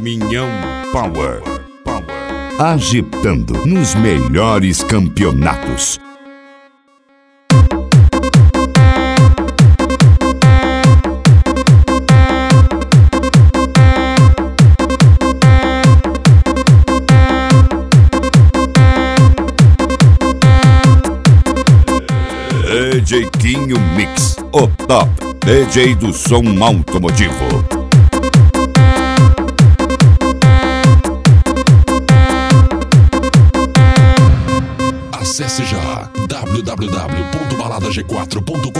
Caminhão Power. Agitando nos melhores campeonatos. DJ Quinho Mix, o top DJ do som automotivo. Acesse já www.baladag4.com